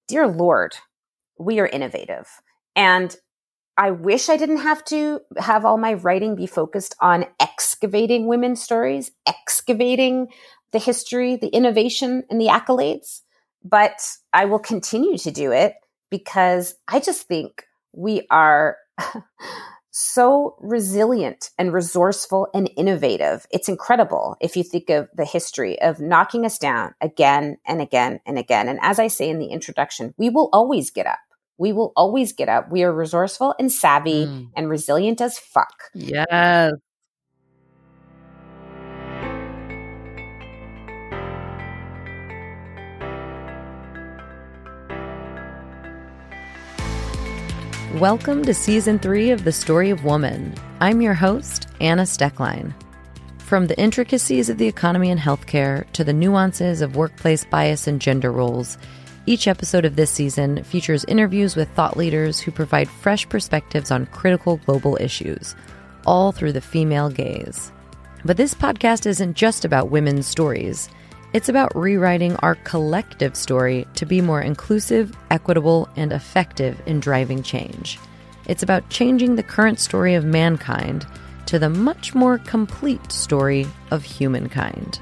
dear Lord, we are innovative. And I wish I didn't have to have all my writing be focused on excavating women's stories, excavating the history, the innovation, and the accolades. But I will continue to do it because I just think we are so resilient and resourceful and innovative. It's incredible if you think of the history of knocking us down again and again and again. And as I say in the introduction, we will always get up. We will always get up. We are resourceful and savvy and resilient as fuck. Yes. Welcome to Season 3 of The Story of Woman. I'm your host, Anna Stecklein. From the intricacies of the economy and healthcare to the nuances of workplace bias and gender roles, each episode of this season features interviews with thought leaders who provide fresh perspectives on critical global issues, all through the female gaze. But this podcast isn't just about women's stories. It's about rewriting our collective story to be more inclusive, equitable, and effective in driving change. It's about changing the current story of mankind to the much more complete story of humankind.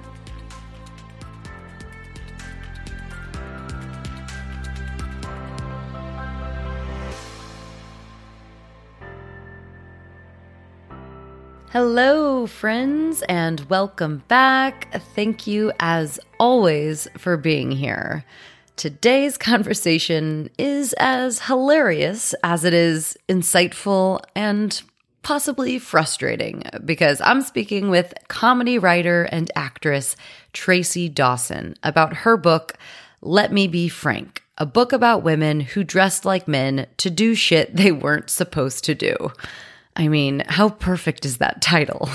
Hello, friends, and welcome back. Thank you, as always, for being here. Today's conversation is as hilarious as it is insightful and possibly frustrating, because I'm speaking with comedy writer and actress Tracy Dawson about her book, Let Me Be Frank, a book about women who dressed like men to do shit they weren't supposed to do. I mean, how perfect is that title?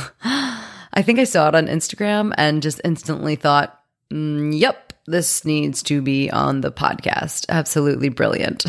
I think I saw it on Instagram and just instantly thought, yep, this needs to be on the podcast. Absolutely brilliant.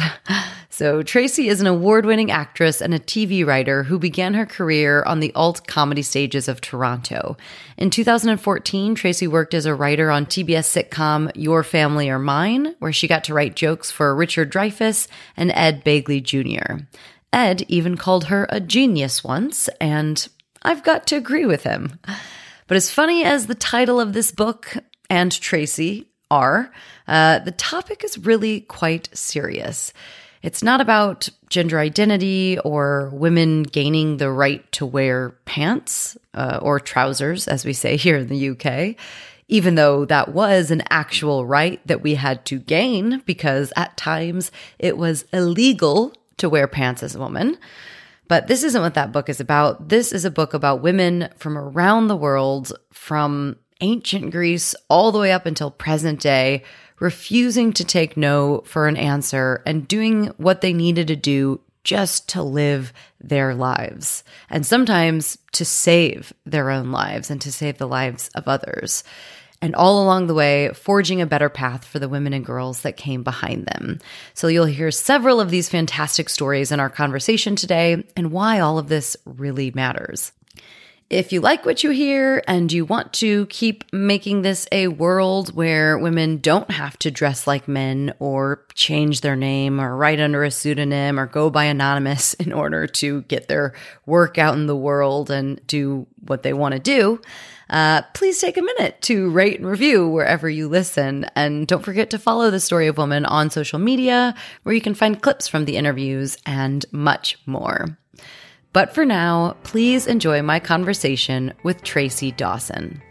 So Tracy is an award-winning actress and a TV writer who began her career on the alt comedy stages of Toronto. In 2014, Tracy worked as a writer on TBS sitcom Your Family or Mine, where she got to write jokes for Richard Dreyfuss and Ed Begley Jr. Ed even called her a genius once, and I've got to agree with him. But as funny as the title of this book and Tracy are, the topic is really quite serious. It's not about gender identity or women gaining the right to wear pants or trousers, as we say here in the UK, even though that was an actual right that we had to gain because at times it was illegal to wear pants as a woman. But this isn't what that book is about. This is a book about women from around the world, from ancient Greece all the way up until present day, refusing to take no for an answer and doing what they needed to do just to live their lives. And sometimes to save their own lives and to save the lives of others. And all along the way, forging a better path for the women and girls that came behind them. So you'll hear several of these fantastic stories in our conversation today and why all of this really matters. If you like what you hear and you want to keep making this a world where women don't have to dress like men or change their name or write under a pseudonym or go by anonymous in order to get their work out in the world and do what they want to do, please take a minute to rate and review wherever you listen. And don't forget to follow The Story of Woman on social media, where you can find clips from the interviews and much more. But for now, please enjoy my conversation with Tracy Dawson.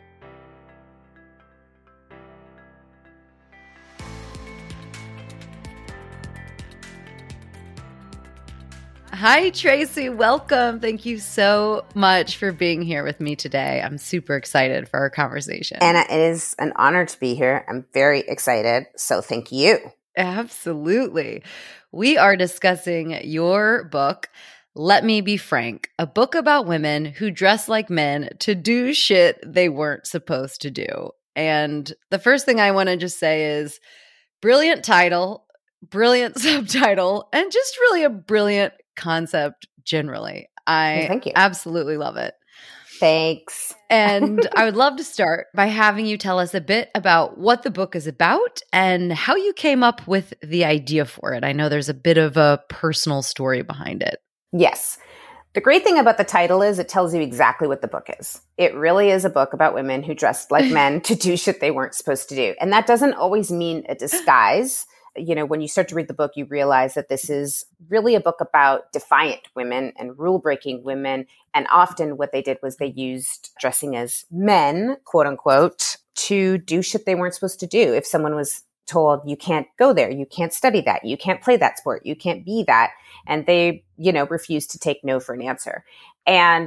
Hi, Tracy. Welcome. Thank you so much for being here with me today. I'm super excited for our conversation. Anna, it is an honor to be here. I'm very excited. So thank you. Absolutely. We are discussing your book, Let Me Be Frank, a book about women who dress like men to do shit they weren't supposed to do. And the first thing I want to just say is brilliant title, brilliant subtitle, and just really a brilliant concept generally. Thank you. Absolutely love it. Thanks. And I would love to start by having you tell us a bit about what the book is about and how you came up with the idea for it. I know there's a bit of a personal story behind it. Yes. The great thing about the title is it tells you exactly what the book is. It really is a book about women who dressed like men to do shit they weren't supposed to do. And that doesn't always mean a disguise. You know, when you start to read the book, you realize that this is really a book about defiant women and rule-breaking women. And often what they did was they used dressing as men, quote unquote, to do shit they weren't supposed to do. If someone was told, you can't go there, you can't study that, you can't play that sport, you can't be that. And they, refused to take no for an answer. And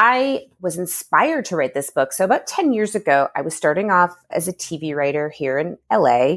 I was inspired to write this book. So about 10 years ago, I was starting off as a TV writer here in LA.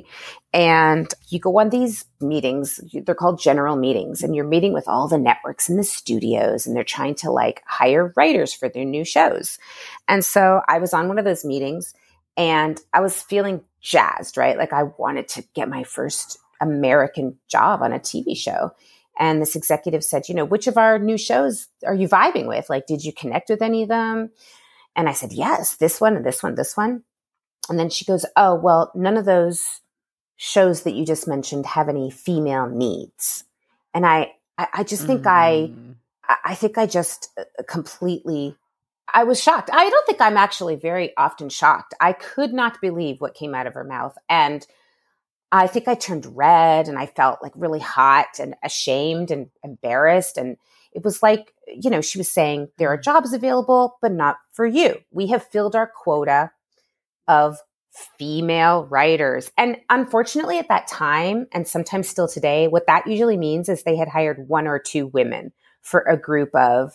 And you go on these meetings, they're called general meetings, and you're meeting with all the networks and the studios, and they're trying to hire writers for their new shows. And so I was on one of those meetings and I was feeling jazzed, right? Like I wanted to get my first American job on a TV show. And this executive said, which of our new shows are you vibing with? Like, did you connect with any of them? And I said, yes, this one and this one, this one. And then she goes, oh, well, none of those shows that you just mentioned have any female needs. And I just think I think I just completely, I was shocked. I don't think I'm actually very often shocked. I could not believe what came out of her mouth. And I think I turned red and I felt really hot and ashamed and embarrassed. And it was like, she was saying there are jobs available, but not for you. We have filled our quota of female writers. And unfortunately at that time, and sometimes still today, what that usually means is they had hired 1 or 2 women for a group of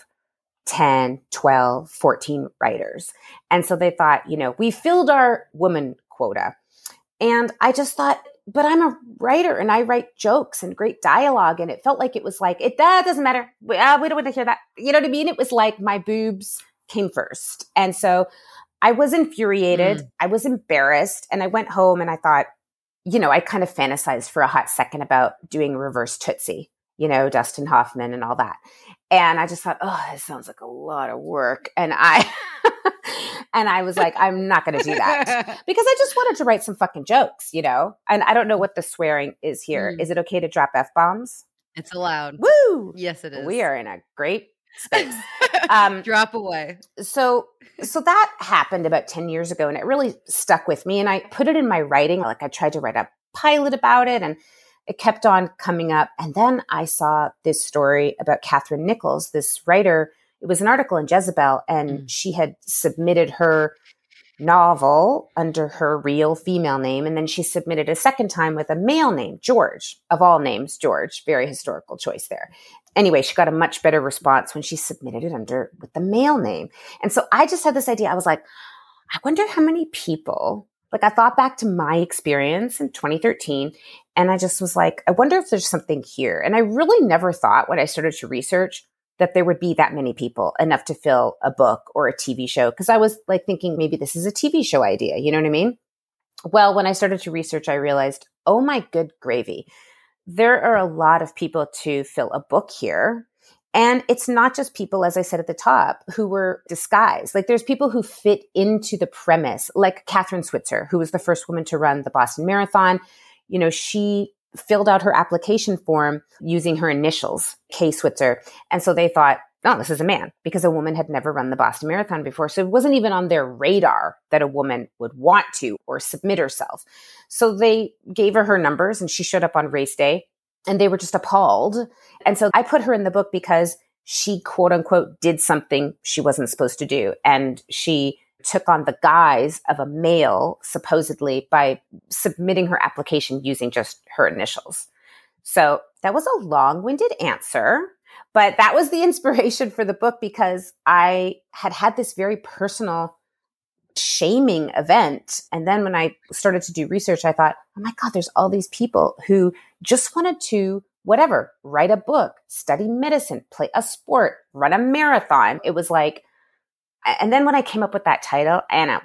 10, 12, 14 writers. And so they thought, we filled our woman quota. And I just thought, but I'm a writer and I write jokes and great dialogue. And it felt like it was that doesn't matter. We don't want to hear that. You know what I mean? It was like my boobs came first. And so I was infuriated. I was embarrassed. And I went home and I thought, I kind of fantasized for a hot second about doing reverse Tootsie, Dustin Hoffman and all that. And I just thought, oh, this sounds like a lot of work. And I was like, I'm not going to do that because I just wanted to write some fucking jokes, And I don't know what the swearing is here. Is it okay to drop F-bombs? It's allowed. Woo! Yes, it is. We are in a great space. Drop away. So that happened about 10 years ago and it really stuck with me. And I put it in my writing. I tried to write a pilot about it and it kept on coming up. And then I saw this story about Catherine Nichols, this writer. It was an article in Jezebel, and she had submitted her novel under her real female name. And then she submitted a second time with a male name, George, of all names, George. Very historical choice there. Anyway, she got a much better response when she submitted it with the male name. And so I just had this idea. I was like, I wonder how many people, I thought back to my experience in 2013. And I just was like, I wonder if there's something here. And I really never thought when I started to research that there would be that many people, enough to fill a book or a TV show. Because I was thinking maybe this is a TV show idea. You know what I mean? Well, when I started to research, I realized, oh my good gravy. There are a lot of people to fill a book here. And it's not just people, as I said at the top, who were disguised. There's people who fit into the premise, like Kathrine Switzer, who was the first woman to run the Boston Marathon. She filled out her application form using her initials, K. Switzer. And so they thought, oh, this is a man, because a woman had never run the Boston Marathon before. So it wasn't even on their radar that a woman would want to or submit herself. So they gave her numbers and she showed up on race day and they were just appalled. And so I put her in the book because she, quote unquote, did something she wasn't supposed to do. And she took on the guise of a male, supposedly, by submitting her application using just her initials. So that was a long-winded answer, but that was the inspiration for the book because I had this very personal shaming event. And then when I started to do research, I thought, oh my God, there's all these people who just wanted to, write a book, study medicine, play a sport, run a marathon. It was and then when I came up with that title, Anna,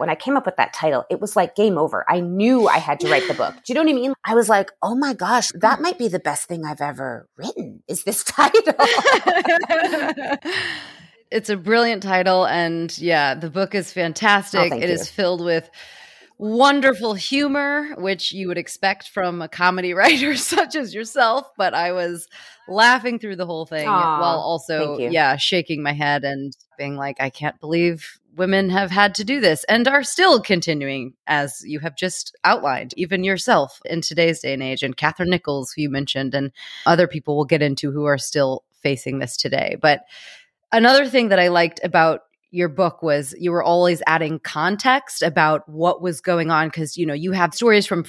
it was like game over. I knew I had to write the book. Do you know what I mean? I was like, oh my gosh, that might be the best thing I've ever written is this title. It's a brilliant title. And yeah, the book is fantastic. It is filled with wonderful humor, which you would expect from a comedy writer such as yourself. But I was laughing through the whole thing while also, shaking my head and being like, I can't believe women have had to do this and are still continuing, as you have just outlined, even yourself in today's day and age. And Catherine Nichols, who you mentioned, and other people we'll get into who are still facing this today. But another thing that I liked about your book was you were always adding context about what was going on, because, you know, you have stories from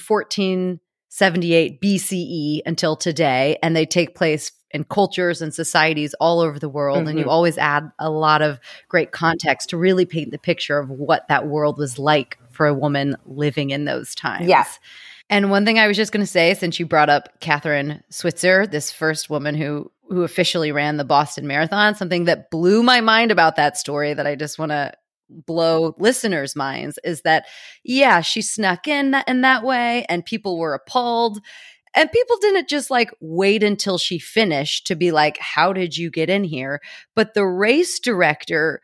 1478 BCE until today, and they take place in cultures and societies all over the world. Mm-hmm. And you always add a lot of great context to really paint the picture of what that world was like for a woman living in those times. Yes. And one thing I was just going to say, since you brought up Kathrine Switzer, this first woman who officially ran the Boston Marathon, something that blew my mind about that story that I just want to blow listeners' minds is that, yeah, she snuck in that way and people were appalled. And people didn't just like wait until she finished to be like, how did you get in here? But the race director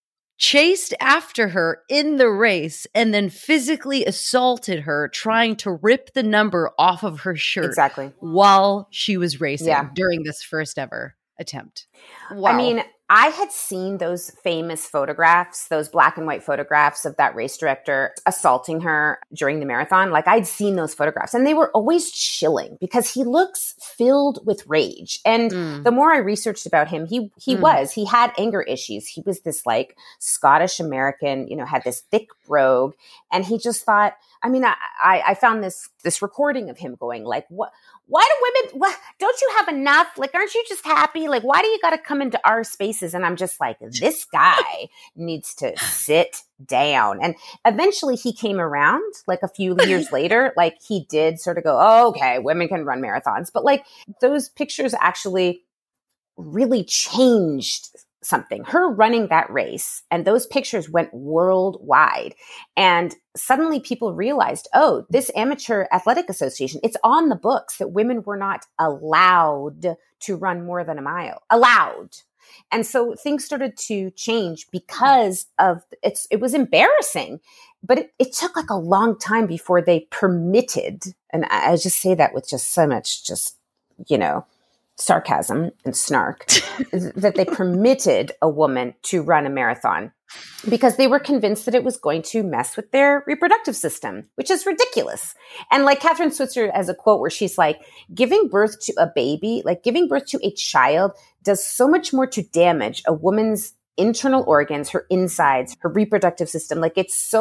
chased after her in the race and then physically assaulted her, trying to rip the number off of her shirt while she was racing during this first ever attempt. Wow. I mean, I had seen those famous photographs, those black and white photographs of that race director assaulting her during the marathon. Like, I'd seen those photographs and they were always chilling because he looks filled with rage. And the more I researched about him, he had anger issues. He was this like Scottish American, you know, had this thick brogue, and he just thought, I mean, I found this recording of him going like, why do women, don't you have enough? Like, aren't you just happy? Like, why do you got to come into our spaces? And I'm just like, this guy needs to sit down. And eventually he came around, like a few years later, like he did sort of go, oh, okay, women can run marathons. But like those pictures actually really changed something. Her running that race and those pictures went worldwide. And suddenly people realized, oh, this amateur athletic association, it's on the books that women were not allowed to run more than a mile. Allowed. And so things started to change because of it was embarrassing, but it took like a long time before they permitted, and I just say that with just so much just, you know, sarcasm and snark, that they permitted a woman to run a marathon because they were convinced that it was going to mess with their reproductive system, which is ridiculous. And like Kathrine Switzer has a quote where she's like, giving birth to a baby, like giving birth to a child, does so much more to damage a woman's internal organs, her insides, her reproductive system. Like it's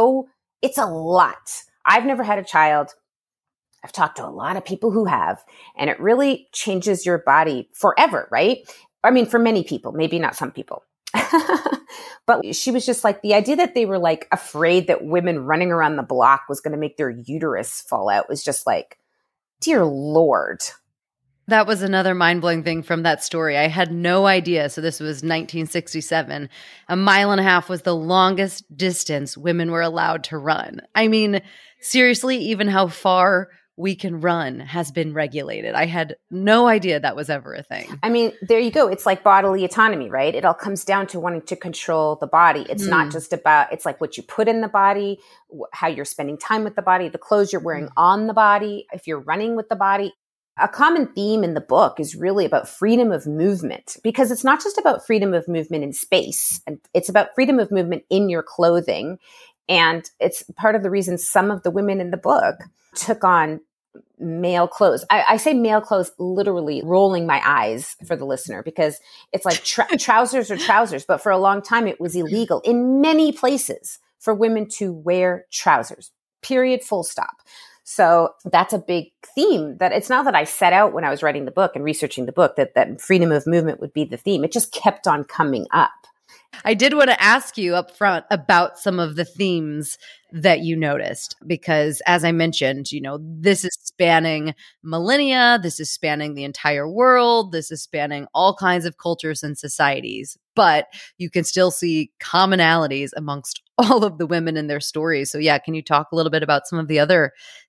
a lot. I've never had a child. I've talked to a lot of people who have, and it really changes your body forever, right? I mean, for many people, maybe not some people. But she was just like, the idea that they were like afraid that women running around the block was going to make their uterus fall out was just like, dear Lord. That was another mind-blowing thing from that story. I had no idea. So this was 1967. 1.5 miles was the longest distance women were allowed to run. I mean, seriously, even how far we can run has been regulated. I had no idea that was ever a thing. I mean, there you go. It's like bodily autonomy, right? It all comes down to wanting to control the body. It's not just about, it's like what you put in the body, how you're spending time with the body, the clothes you're wearing on the body, if you're running with the body. A common theme in the book is really about freedom of movement, because it's not just about freedom of movement in space. And it's about freedom of movement in your clothing. And it's part of the reason some of the women in the book took on male clothes. I say male clothes, literally rolling my eyes for the listener, because it's like trousers are trousers. But for a long time, it was illegal in many places for women to wear trousers, period, full stop. So that's a big theme that it's not that I set out when I was writing the book and researching the book that freedom of movement would be the theme. It just kept on coming up. I did want to ask you up front about some of the themes that you noticed, because as I mentioned, you know, this is spanning millennia, this is spanning the entire world, this is spanning all kinds of cultures and societies, but you can still see commonalities amongst all of the women in their stories. So yeah, can you talk a little bit about some of the other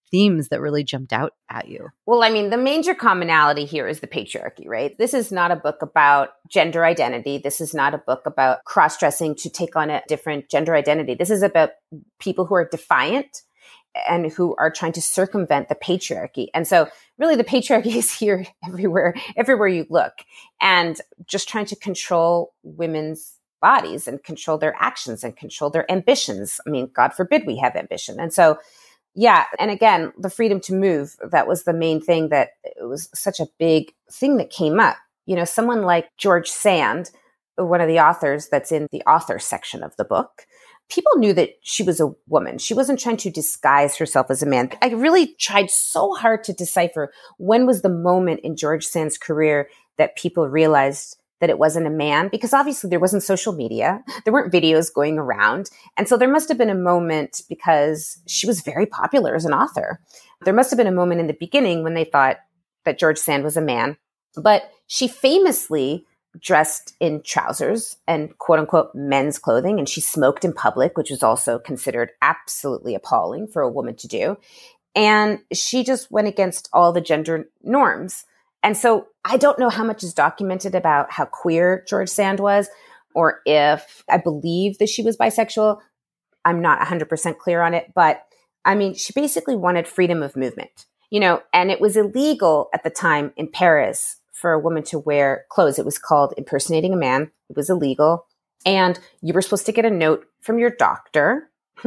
themes that really jumped out at you? Well, I mean, the major commonality here is the patriarchy, right? This is not a book about gender identity. This is not a book about cross-dressing to take on a different gender identity. This is about people who are defiant and who are trying to circumvent the patriarchy. And so really the patriarchy is here everywhere you look, and just trying to control women's bodies and control their actions and control their ambitions. I mean, God forbid we have ambition. And so, yeah. And again, the freedom to move, that was the main thing, that it was such a big thing that came up. You know, someone like George Sand, one of the authors that's in the author section of the book, people knew that she was a woman. She wasn't trying to disguise herself as a man. I really tried so hard to decipher when was the moment in George Sand's career that people realized that it wasn't a man, because obviously there wasn't social media. There weren't videos going around. And so there must have been a moment, because she was very popular as an author. There must have been a moment in the beginning when they thought that George Sand was a man. But she famously dressed in trousers and quote unquote men's clothing. And she smoked in public, which was also considered absolutely appalling for a woman to do. And she just went against all the gender norms. And so I don't know how much is documented about how queer George Sand was, or if I believe that she was bisexual. I'm not 100% clear on it. But I mean, she basically wanted freedom of movement, you know, and it was illegal at the time in Paris for a woman to wear clothes. It was called impersonating a man. It was illegal. And you were supposed to get a note from your doctor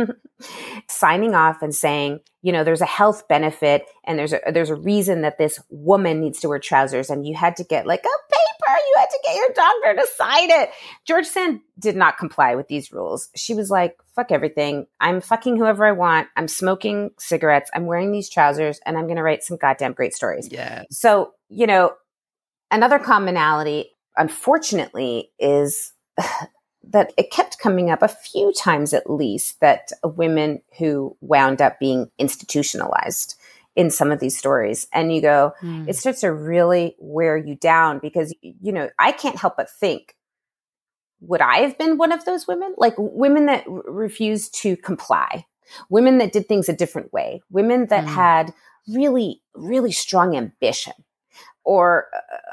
signing off and saying, you know, there's a health benefit and there's a reason that this woman needs to wear trousers. And you had to get like a paper. You had to get your doctor to sign it. George Sand did not comply with these rules. She was like, fuck everything. I'm fucking whoever I want. I'm smoking cigarettes. I'm wearing these trousers, and I'm going to write some goddamn great stories. Yeah. So, you know, another commonality, unfortunately, is that it kept coming up a few times at least, that women who wound up being institutionalized in some of these stories. And you go, it starts to really wear you down, because, you know, I can't help but think, would I have been one of those women? Like women that refused to comply, women that did things a different way, women that had really, really strong ambition, or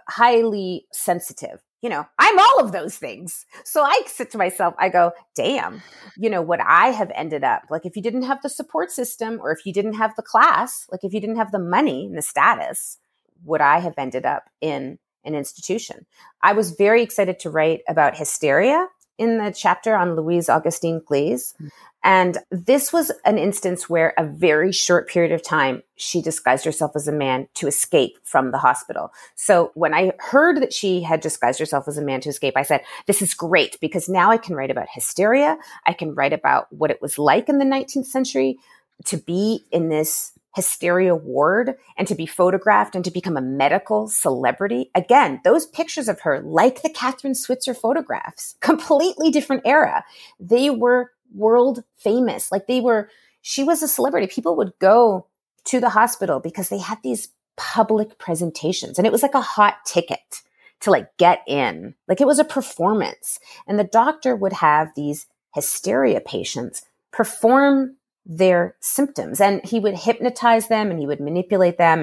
highly sensitive. You know, I'm all of those things. So I sit to myself, I go, damn, you know, would I have ended up, like, if you didn't have the support system, or if you didn't have the class, like if you didn't have the money and the status, would I have ended up in an institution? I was very excited to write about hysteria in the chapter on Louise Augustine Glaze. And this was an instance where a very short period of time, she disguised herself as a man to escape from the hospital. So when I heard that she had disguised herself as a man to escape, I said, this is great, because now I can write about hysteria. I can write about what it was like in the 19th century to be in this hysteria ward and to be photographed and to become a medical celebrity. Again, those pictures of her, like the Catherine Switzer photographs, completely different era. They were world famous. Like she was a celebrity. People would go to the hospital because they had these public presentations, and it was like a hot ticket to like get in. Like it was a performance. And the doctor would have these hysteria patients perform their symptoms, and he would hypnotize them and he would manipulate them.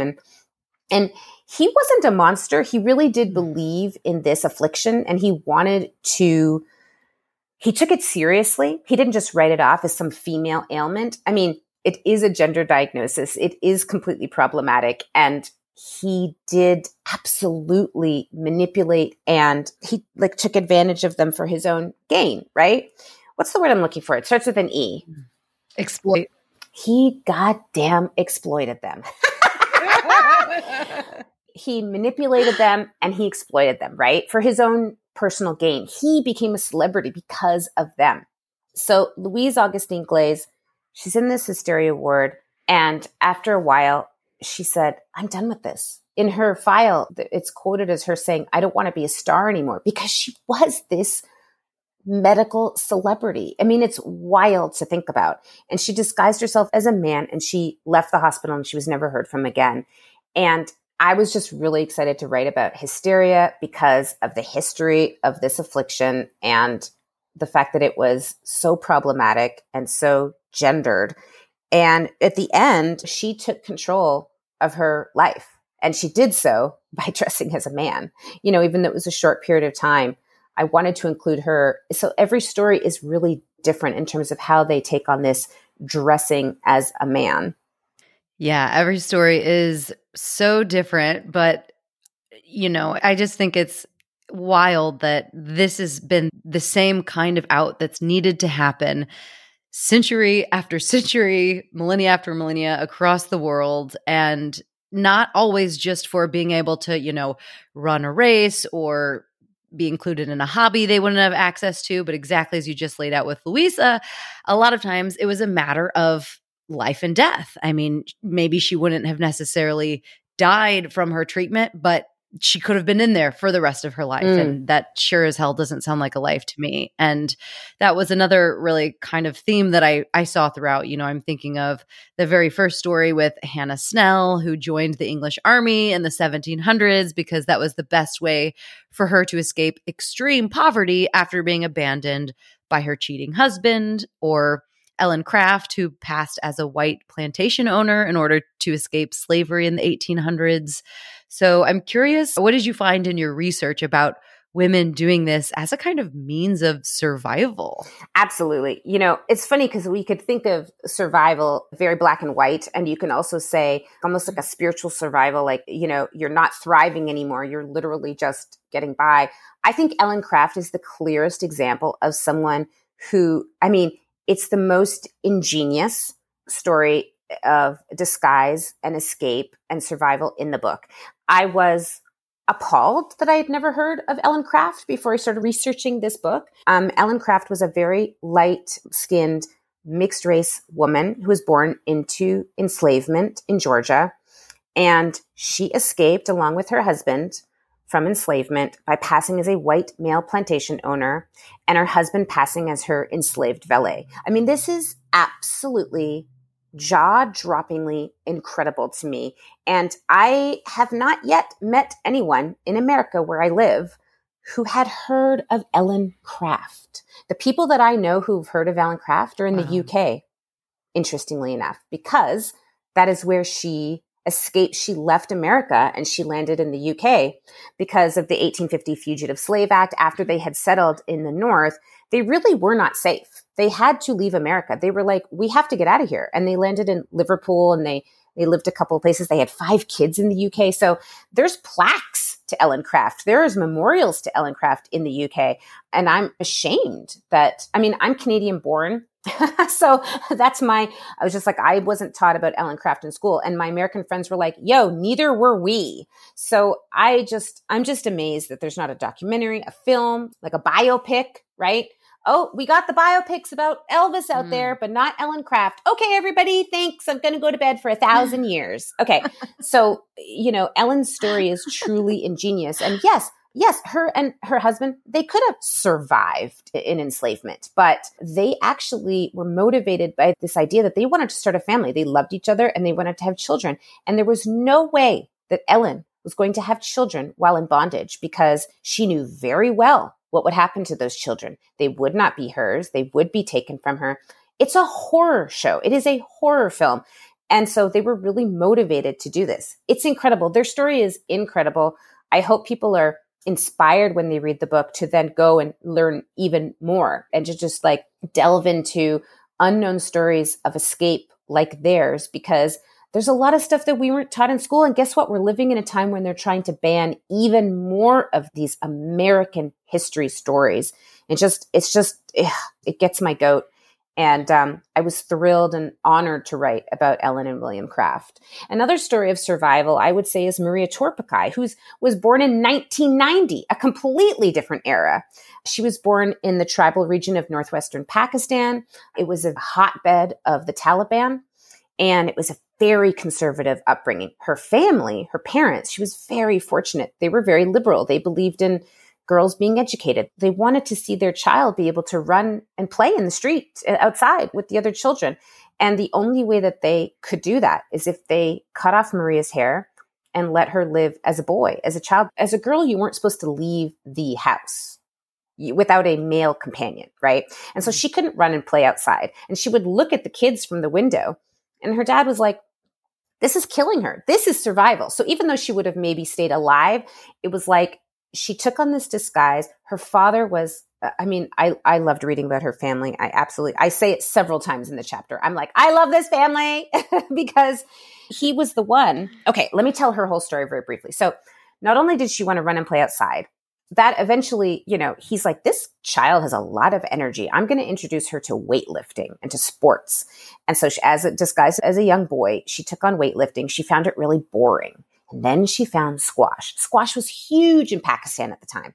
And he wasn't a monster. He really did believe in this affliction, and he took it seriously. He didn't just write it off as some female ailment. I mean, it is a gender diagnosis. It is completely problematic. And he did absolutely manipulate, and he like took advantage of them for his own gain, right? What's the word I'm looking for? It starts with an E. Exploit. He goddamn exploited them. He manipulated them and he exploited them, right? For his own personal gain. He became a celebrity because of them. So Louise Augustine Glaze, she's in this hysteria ward. And after a while, she said, I'm done with this. In her file, it's quoted as her saying, I don't want to be a star anymore, because she was this medical celebrity. I mean, it's wild to think about. And she disguised herself as a man, and she left the hospital, and she was never heard from again. And I was just really excited to write about hysteria because of the history of this affliction and the fact that it was so problematic and so gendered. And at the end, she took control of her life. And she did so by dressing as a man, even though it was a short period of time. I wanted to include her. So every story is really different in terms of how they take on this dressing as a man. Yeah, every story is so different, but I just think it's wild that this has been the same kind of out that's needed to happen century after century, millennia after millennia across the world, and not always just for being able to, run a race or be included in a hobby they wouldn't have access to, but exactly as you just laid out with Louisa, a lot of times it was a matter of life and death. I mean, maybe she wouldn't have necessarily died from her treatment, but she could have been in there for the rest of her life. And that sure as hell doesn't sound like a life to me. And that was another really kind of theme that I saw throughout. I'm thinking of the very first story with Hannah Snell, who joined the English army in the 1700s because that was the best way for her to escape extreme poverty after being abandoned by her cheating husband, or Ellen Craft, who passed as a white plantation owner in order to escape slavery in the 1800s. So I'm curious, what did you find in your research about women doing this as a kind of means of survival? Absolutely. It's funny because we could think of survival very black and white, and you can also say almost like a spiritual survival, like, you're not thriving anymore. You're literally just getting by. I think Ellen Craft is the clearest example of someone who, it's the most ingenious story of disguise and escape and survival in the book. I was appalled that I had never heard of Ellen Craft before I started researching this book. Ellen Craft was a very light-skinned, mixed-race woman who was born into enslavement in Georgia. And she escaped along with her husband from enslavement by passing as a white male plantation owner, and her husband passing as her enslaved valet. This is absolutely jaw-droppingly incredible to me. And I have not yet met anyone in America where I live who had heard of Ellen Craft. The people that I know who've heard of Ellen Craft are in the UK, interestingly enough, because that is where she escaped. She left America and she landed in the UK because of the 1850 Fugitive Slave Act. After they had settled in the North, they really were not safe. They had to leave America. They were like, we have to get out of here. And they landed in Liverpool, and they lived a couple of places. They had 5 kids in the UK. So there's plaques to Ellen Craft. There's memorials to Ellen Craft in the UK. And I'm ashamed that, I'm Canadian born. So I was just like, I wasn't taught about Ellen Craft in school. And my American friends were like, yo, neither were we. So I'm just amazed that there's not a documentary, a film, like a biopic, right? Oh, we got the biopics about Elvis out there, but not Ellen Craft. Okay, everybody, thanks. I'm going to go to bed for 1,000 years. Okay. So, Ellen's story is truly ingenious. And yes, her and her husband, they could have survived in enslavement, but they actually were motivated by this idea that they wanted to start a family. They loved each other and they wanted to have children. And there was no way that Ellen was going to have children while in bondage, because she knew very well what would happen to those children. They would not be hers. They would be taken from her. It's a horror show. It is a horror film. And so they were really motivated to do this. It's incredible. Their story is incredible. I hope people are inspired when they read the book to then go and learn even more and to just like delve into unknown stories of escape like theirs, because there's a lot of stuff that we weren't taught in school. And guess what? We're living in a time when they're trying to ban even more of these American history stories. It gets my goat. And I was thrilled and honored to write about Ellen and William Craft. Another story of survival, I would say, is Maria Torpikai, who was born in 1990, a completely different era. She was born in the tribal region of northwestern Pakistan. It was a hotbed of the Taliban, and it was a very conservative upbringing. Her family, her parents, she was very fortunate. They were very liberal. They believed in girls being educated. They wanted to see their child be able to run and play in the street outside with the other children. And the only way that they could do that is if they cut off Maria's hair and let her live as a boy, as a child. As a girl, you weren't supposed to leave the house without a male companion, right? And so she couldn't run and play outside. And she would look at the kids from the window And her dad was like, this is killing her. This is survival. So even though she would have maybe stayed alive, it was like she took on this disguise. Her father was, I loved reading about her family. I say it several times in the chapter. I'm like, I love this family because he was the one. Okay, let me tell her whole story very briefly. So not only did she want to run and play outside, that eventually, he's like, this child has a lot of energy. I'm going to introduce her to weightlifting and to sports. And so as a disguise as a young boy, she took on weightlifting. She found it really boring. And then she found squash. Squash was huge in Pakistan at the time.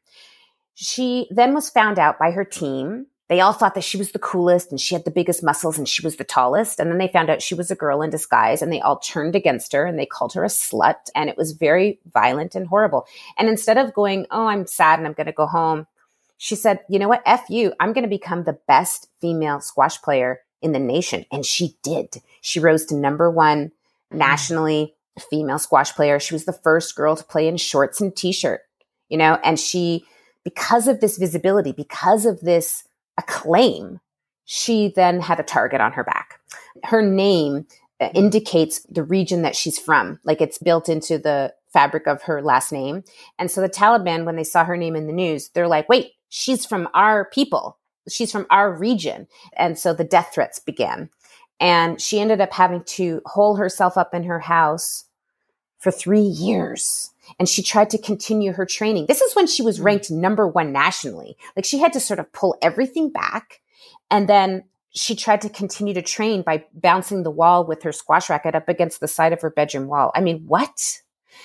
She then was found out by her team. They all thought that she was the coolest and she had the biggest muscles and she was the tallest. And then they found out she was a girl in disguise and they all turned against her and they called her a slut. And it was very violent and horrible. And instead of going, oh, I'm sad and I'm going to go home, she said, you know what? F you. I'm going to become the best female squash player in the nation. And she did. She rose to number one nationally female squash player. She was the first girl to play in shorts and t-shirt, and she, because of this visibility, because of this acclaim, she then had a target on her back. Her name indicates the region that she's from. Like it's built into the fabric of her last name. And so the Taliban, when they saw her name in the news, they're like, wait, she's from our people. She's from our region. And so the death threats began. And she ended up having to hole herself up in her house for 3 years. And she tried to continue her training. This is when she was ranked number one nationally. Like she had to sort of pull everything back. And then she tried to continue to train by bouncing the wall with her squash racket up against the side of her bedroom wall. I mean, what?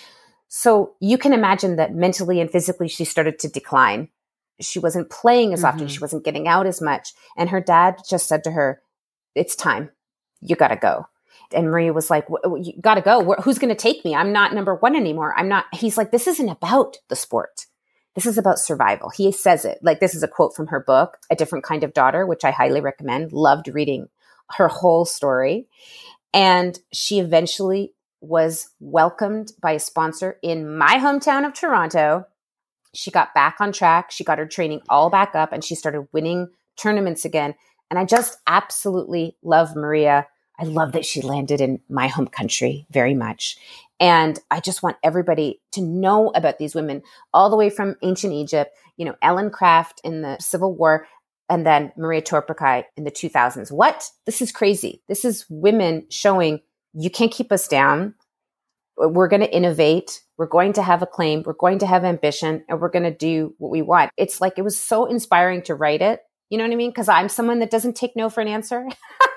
So you can imagine that mentally and physically she started to decline. She wasn't playing as often. She wasn't getting out as much. And her dad just said to her, it's time. You got to go. And Maria was like, you got to go. Who's going to take me? I'm not number one anymore. He's like, this isn't about the sport. This is about survival. He says it like, this is a quote from her book, A Different Kind of Daughter, which I highly recommend. Loved reading her whole story. And she eventually was welcomed by a sponsor in my hometown of Toronto. She got back on track. She got her training all back up and she started winning tournaments again. And I just absolutely love Maria. I love that she landed in my home country very much. And I just want everybody to know about these women all the way from ancient Egypt, Ellen Craft in the Civil War, and then Maria Torpikai in the 2000s. What? This is crazy. This is women showing you can't keep us down. We're going to innovate. We're going to have a claim. We're going to have ambition and we're going to do what we want. It's like, it was so inspiring to write it. You know what I mean? Because I'm someone that doesn't take no for an answer.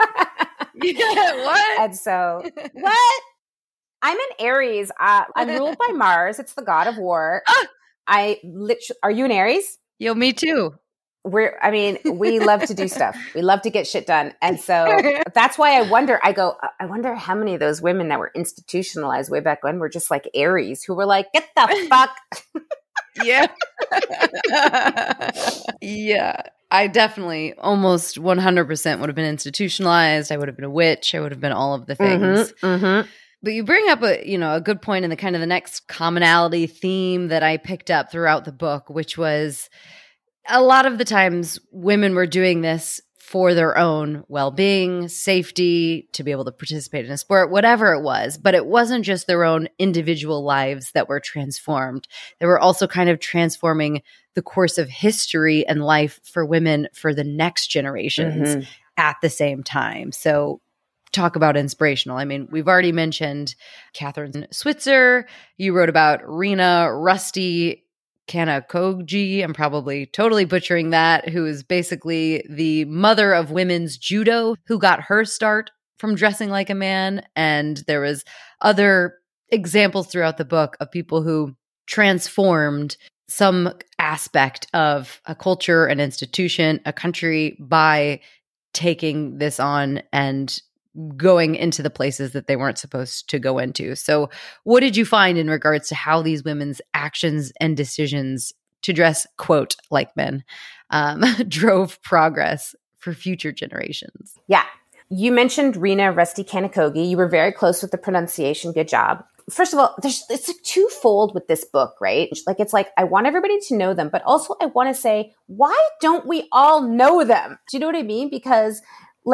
Yeah, what? And so, what? I'm an Aries. I'm ruled by Mars. It's the god of war. Are you an Aries? Yo, me too. We love to do stuff. We love to get shit done. And so that's why I wonder how many of those women that were institutionalized way back when were just like Aries who were like, get the fuck. Yeah. Yeah. I definitely almost 100% would have been institutionalized. I would have been a witch. I would have been all of the things. But you bring up a good point in the kind of the next commonality theme that I picked up throughout the book, which was a lot of the times women were doing this for their own well-being, safety, to be able to participate in a sport, whatever it was. But it wasn't just their own individual lives that were transformed. They were also kind of transforming the course of history and life for women for the next generations at the same time. So talk about inspirational. I mean, we've already mentioned Catherine Switzer. You wrote about Rena Rusty Kanakoji, I'm probably totally butchering that, who is basically the mother of women's judo, who got her start from dressing like a man. And there was other examples throughout the book of people who transformed some aspect of a culture, an institution, a country by taking this on and going into the places that they weren't supposed to go into. So what did you find in regards to how these women's actions and decisions to dress, quote, like men, drove progress for future generations? Yeah. You mentioned Rena Rusty Kanakogi. You were very close with the pronunciation. Good job. First of all, it's like twofold with this book, right? It's like, I want everybody to know them, but also I want to say, why don't we all know them? Do you know what I mean? Because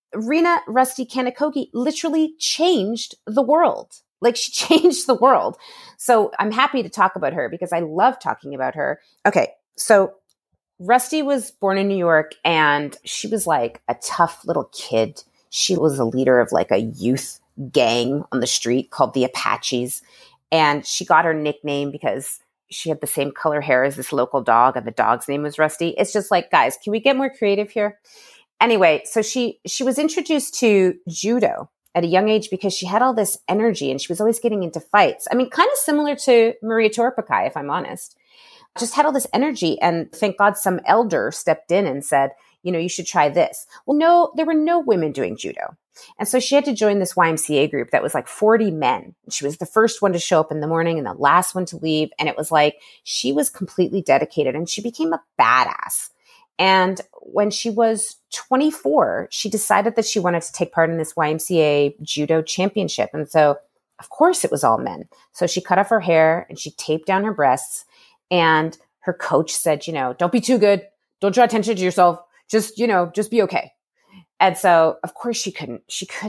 Rena Rusty Kanakogi literally changed the world. Like, she changed the world. So I'm happy to talk about her because I love talking about her. Okay, so Rusty was born in New York, and she was like a tough little kid. She was a leader of like a youth gang on the street called the Apaches. And she got her nickname because she had the same color hair as this local dog, and the dog's name was Rusty. It's just like, guys, can we get more creative here? Anyway, so she was introduced to judo at a young age because she had all this energy and she was always getting into fights. I mean, kind of similar to Maria Torpikai, if I'm honest. Just had all this energy, and thank God some elder stepped in and said, you know, you should try this. Well, no, there were no women doing judo. And so she had to join this YMCA group that was like 40 men. She was the first one to show up in the morning and the last one to leave. And it was like, she was completely dedicated and she became a badass. And when she was 24, she decided that she wanted to take part in this YMCA judo championship. And so, of course, it was all men. So she cut off her hair and she taped down her breasts. And her coach said, you know, don't be too good. Don't draw attention to yourself. Just, you know, just be okay. And so, of course, she couldn't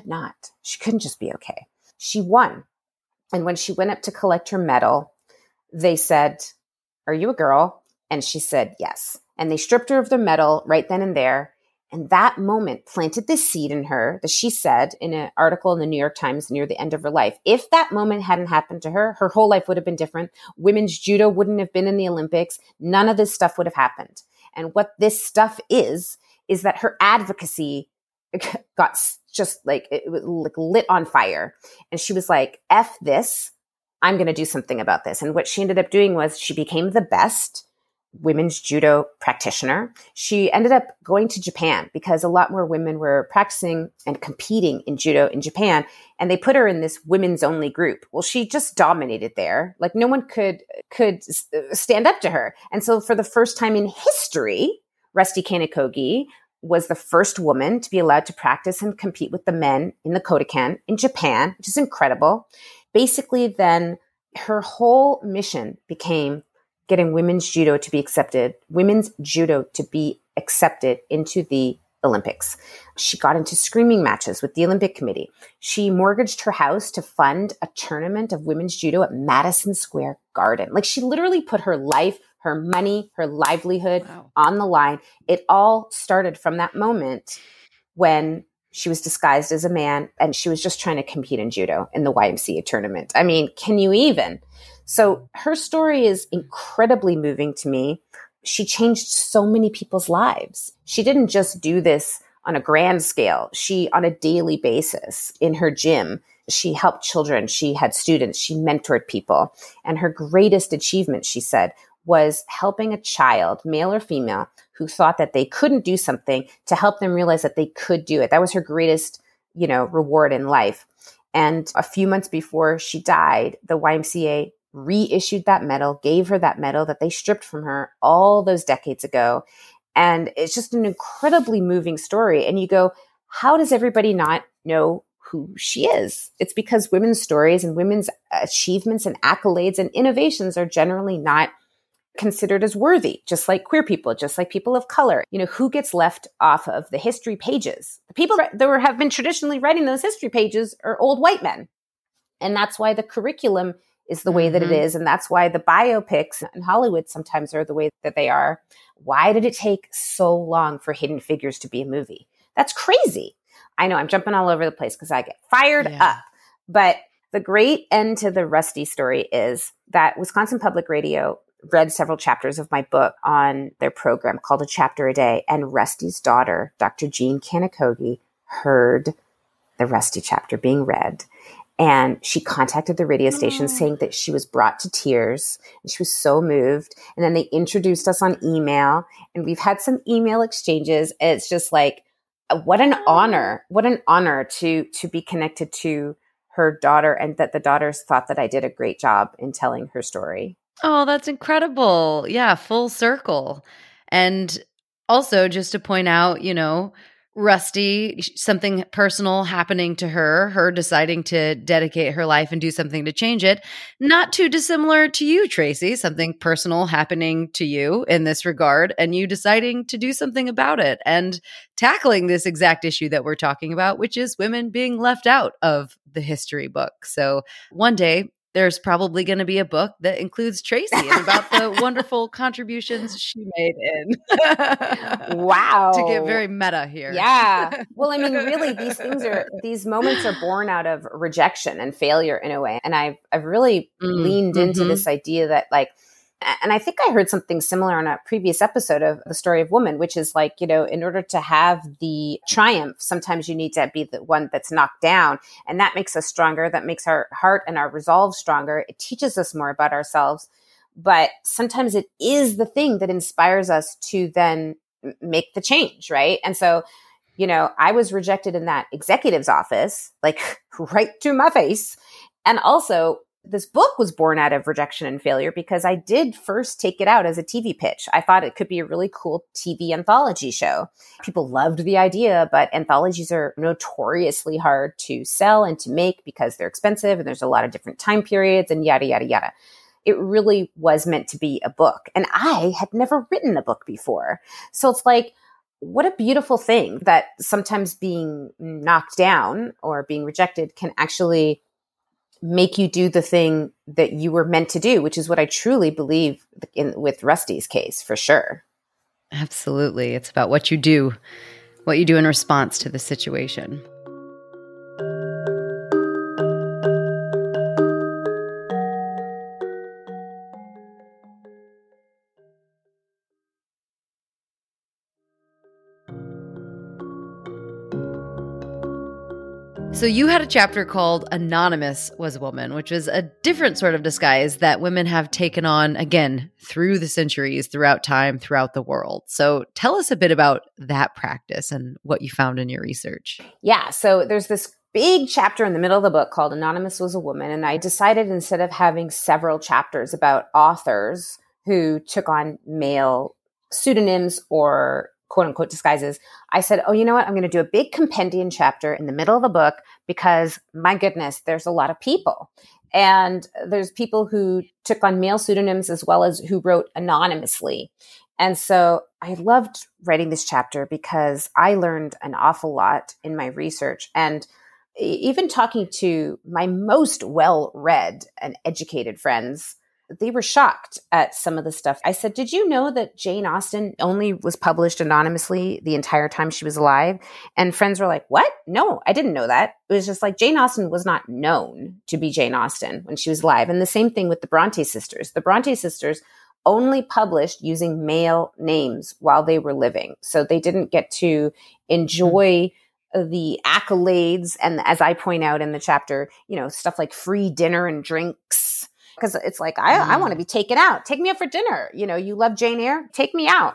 just be okay. She won. And when she went up to collect her medal, they said, are you a girl? And she said, yes. And they stripped her of the medal right then and there. And that moment planted this seed in her that she said in an article in the New York Times near the end of her life. If that moment hadn't happened to her, her whole life would have been different. Women's judo wouldn't have been in the Olympics. None of this stuff would have happened. And what this stuff is that her advocacy got just like, it was like lit on fire. And she was like, F this, I'm going to do something about this. And what she ended up doing was she became the best women's judo practitioner. She ended up going to Japan because a lot more women were practicing and competing in judo in Japan. And they put her in this women's only group. Well, she just dominated there. Like, no one could stand up to her. And so for the first time in history, Rusty Kanakogi was the first woman to be allowed to practice and compete with the men in the Kodokan in Japan, which is incredible. Basically, then her whole mission became getting women's judo to be accepted into the Olympics. She got into screaming matches with the Olympic Committee. She mortgaged her house to fund a tournament of women's judo at Madison Square Garden. Like, she literally put her life, her money, her livelihood on the line. It all started from that moment when she was disguised as a man and she was just trying to compete in judo in the YMCA tournament. I mean, can you even? So her story is incredibly moving to me. She changed so many people's lives. She didn't just do this on a grand scale. She, on a daily basis in her gym, she helped children. She had students. She mentored people. And her greatest achievement, she said, was helping a child, male or female, who thought that they couldn't do something, to help them realize that they could do it. That was her greatest, reward in life. And a few months before she died, the YMCA reissued that medal, gave her that medal that they stripped from her all those decades ago. And it's just an incredibly moving story. And you go, how does everybody not know who she is? It's because women's stories and women's achievements and accolades and innovations are generally not considered as worthy, just like queer people, just like people of color. Who gets left off of the history pages? The people that have been traditionally writing those history pages are old white men. And that's why the curriculum is the way that it is. And that's why the biopics in Hollywood sometimes are the way that they are. Why did it take so long for Hidden Figures to be a movie? That's crazy. I know I'm jumping all over the place because I get fired up. But the great end to the Rusty story is that Wisconsin Public Radio read several chapters of my book on their program called A Chapter a Day. And Rusty's daughter, Dr. Jean Kanakogi, heard the Rusty chapter being read. And she contacted the radio station saying that she was brought to tears and she was so moved. And then they introduced us on email and we've had some email exchanges. And it's just like, what an honor to be connected to her daughter, and that the daughters thought that I did a great job in telling her story. Oh, that's incredible. Yeah, full circle. And also just to point out, Rusty, something personal happening to her deciding to dedicate her life and do something to change it. Not too dissimilar to you, Tracy, something personal happening to you in this regard, and you deciding to do something about it and tackling this exact issue that we're talking about, which is women being left out of the history book. So one day, there's probably going to be a book that includes Tracy and about the wonderful contributions she made in. Wow. To get very meta here. Yeah. Well, I mean, really, these moments are born out of rejection and failure in a way. And I've really leaned into this idea that like, and I think I heard something similar on a previous episode of The Story of Woman, which is like, in order to have the triumph, sometimes you need to be the one that's knocked down. And that makes us stronger. That makes our heart and our resolve stronger. It teaches us more about ourselves. But sometimes it is the thing that inspires us to then make the change, right? And so, I was rejected in that executive's office, like right to my face. And also, this book was born out of rejection and failure because I did first take it out as a TV pitch. I thought it could be a really cool TV anthology show. People loved the idea, but anthologies are notoriously hard to sell and to make because they're expensive and there's a lot of different time periods and yada, yada, yada. It really was meant to be a book. And I had never written a book before. So it's like, what a beautiful thing that sometimes being knocked down or being rejected can actually make you do the thing that you were meant to do, which is what I truly believe with Rusty's case, for sure. Absolutely. It's about what you do in response to the situation. So you had a chapter called Anonymous Was a Woman, which was a different sort of disguise that women have taken on, again, through the centuries, throughout time, throughout the world. So tell us a bit about that practice and what you found in your research. Yeah, so there's this big chapter in the middle of the book called Anonymous Was a Woman. And I decided instead of having several chapters about authors who took on male pseudonyms or quote unquote disguises, I said, oh, you know what? I'm going to do a big compendium chapter in the middle of the book because my goodness, there's a lot of people. And there's people who took on male pseudonyms as well as who wrote anonymously. And so I loved writing this chapter because I learned an awful lot in my research. And even talking to my most well-read and educated friends, they were shocked at some of the stuff. I said, did you know that Jane Austen only was published anonymously the entire time she was alive? And friends were like, what? No, I didn't know that. It was just like Jane Austen was not known to be Jane Austen when she was alive. And the same thing with the Bronte sisters. The Bronte sisters only published using male names while they were living. So they didn't get to enjoy the accolades. And as I point out in the chapter, stuff like free dinner and drinks. Because it's like, I want to be taken out. Take me out for dinner. You love Jane Eyre? Take me out.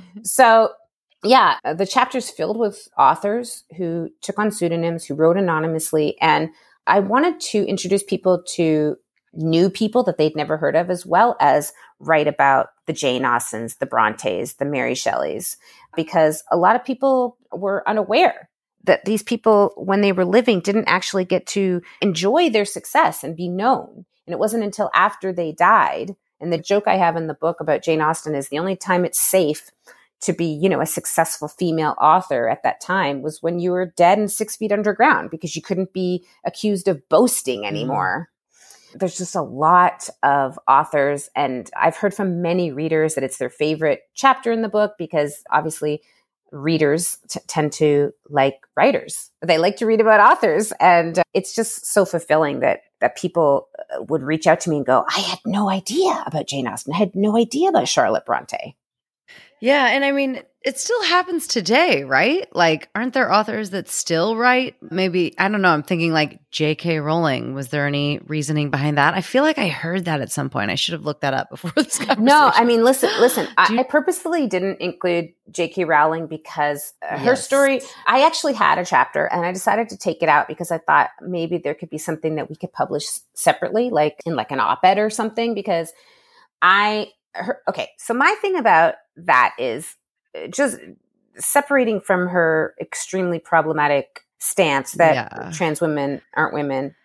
So yeah, the chapter's filled with authors who took on pseudonyms, who wrote anonymously. And I wanted to introduce people to new people that they'd never heard of, as well as write about the Jane Austens, the Brontes, the Mary Shelleys, because a lot of people were unaware that these people, when they were living, didn't actually get to enjoy their success and be known. And it wasn't until after they died. And the joke I have in the book about Jane Austen is the only time it's safe to be, a successful female author at that time was when you were dead and 6 feet underground because you couldn't be accused of boasting anymore. There's just a lot of authors. And I've heard from many readers that it's their favorite chapter in the book because obviously readers tend to like writers. They like to read about authors. And it's just so fulfilling that people would reach out to me and go, I had no idea about Jane Austen. I had no idea about Charlotte Bronte. Yeah. And I mean, it still happens today, right? Like, aren't there authors that still write? Maybe, I don't know. I'm thinking like J.K. Rowling. Was there any reasoning behind that? I feel like I heard that at some point. I should have looked that up before this conversation. No, I mean, listen. I purposefully didn't include J.K. Rowling because her story, I actually had a chapter and I decided to take it out because I thought maybe there could be something that we could publish separately, like in like an op-ed or something, because so my thing about that is just separating from her extremely problematic stance that trans women aren't women.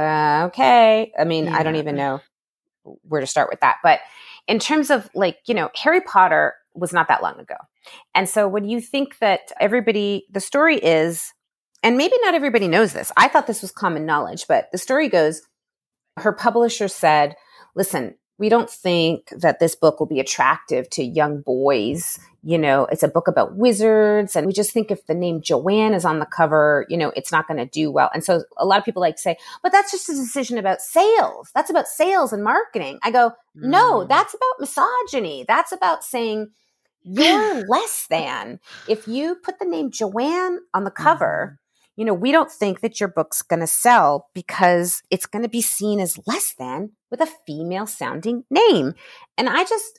Okay. I mean, I don't even know where to start with that. But in terms of like, Harry Potter was not that long ago. And so when you think that the story is, and maybe not everybody knows this, I thought this was common knowledge, but the story goes, her publisher said, listen, we don't think that this book will be attractive to young boys. It's a book about wizards. And we just think if the name Joanne is on the cover, it's not going to do well. And so a lot of people like to say, but that's just a decision about sales. That's about sales and marketing. I go, no, that's about misogyny. That's about saying you're less than. If you put the name Joanne on the cover, we don't think that your book's going to sell because it's going to be seen as less than with a female sounding name. And I'm just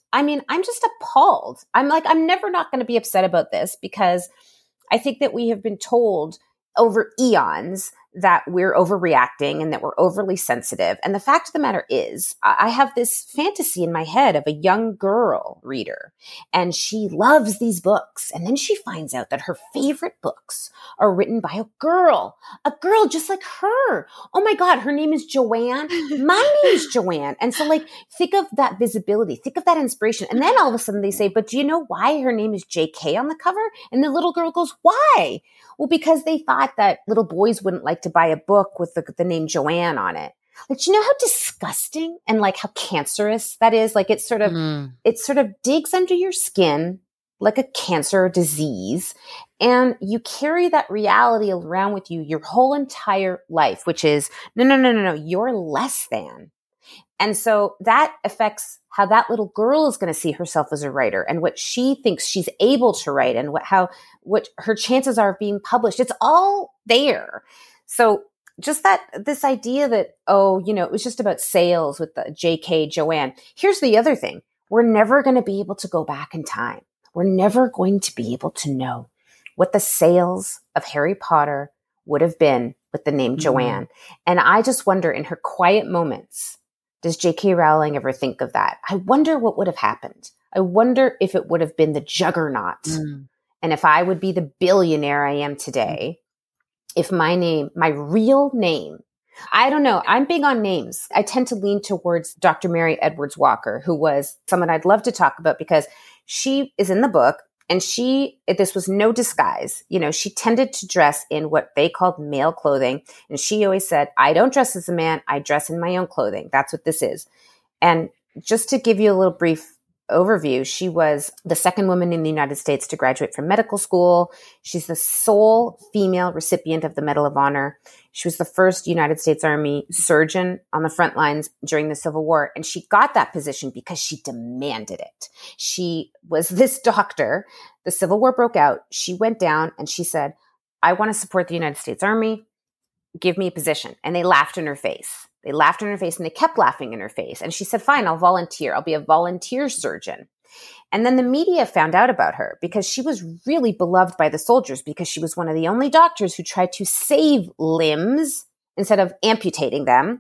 appalled. I'm never not going to be upset about this because I think that we have been told over eons that we're overreacting and that we're overly sensitive. And the fact of the matter is, I have this fantasy in my head of a young girl reader, and she loves these books. And then she finds out that her favorite books are written by a girl just like her. Oh my God, her name is Joanne. My name is Joanne. And so think of that visibility, think of that inspiration. And then all of a sudden they say, but do you know why her name is JK on the cover? And the little girl goes, why? Well, because they thought that little boys wouldn't like to buy a book with the name Joanne on it. Do you know how disgusting and how cancerous that is? It sort of digs under your skin like a cancer or disease. And you carry that reality around with you your whole entire life, which is, no, you're less than. And so that affects how that little girl is going to see herself as a writer and what she thinks she's able to write and what her chances are of being published. It's all there. So just this idea that, it was just about sales with the JK Joanne. Here's the other thing. We're never going to be able to go back in time. We're never going to be able to know what the sales of Harry Potter would have been with the name Joanne. And I just wonder, in her quiet moments, does J.K. Rowling ever think of that? I wonder what would have happened. I wonder if it would have been the juggernaut. And if I would be the billionaire I am today, if my real name, I don't know. I'm big on names. I tend to lean towards Dr. Mary Edwards Walker, who was someone I'd love to talk about because she is in the book. And this was no disguise. She tended to dress in what they called male clothing. And she always said, I don't dress as a man. I dress in my own clothing. That's what this is. And just to give you a little brief overview, she was the second woman in the United States to graduate from medical school. She's the sole female recipient of the Medal of Honor. She was the first United States Army surgeon on the front lines during the Civil War. And she got that position because she demanded it. She was this doctor. The Civil War broke out. She went down and she said, I want to support the United States Army. Give me a position. And they laughed in her face. They laughed in her face and they kept laughing in her face. And she said, fine, I'll volunteer. I'll be a volunteer surgeon. And then the media found out about her because she was really beloved by the soldiers because she was one of the only doctors who tried to save limbs instead of amputating them.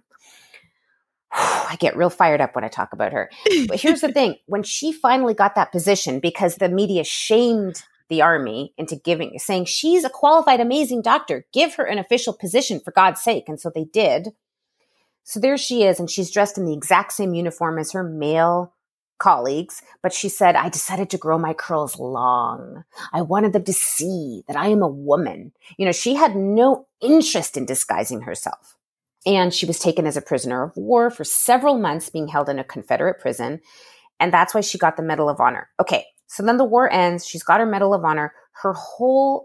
I get real fired up when I talk about her. But here's the thing. When she finally got that position, because the media shamed the Army into saying she's a qualified, amazing doctor, give her an official position for God's sake. And so they did. So there she is, and she's dressed in the exact same uniform as her male colleagues. But she said, I decided to grow my curls long. I wanted them to see that I am a woman. She had no interest in disguising herself. And she was taken as a prisoner of war for several months, being held in a Confederate prison. And that's why she got the Medal of Honor. Okay, so then the war ends. She's got her Medal of Honor. Her whole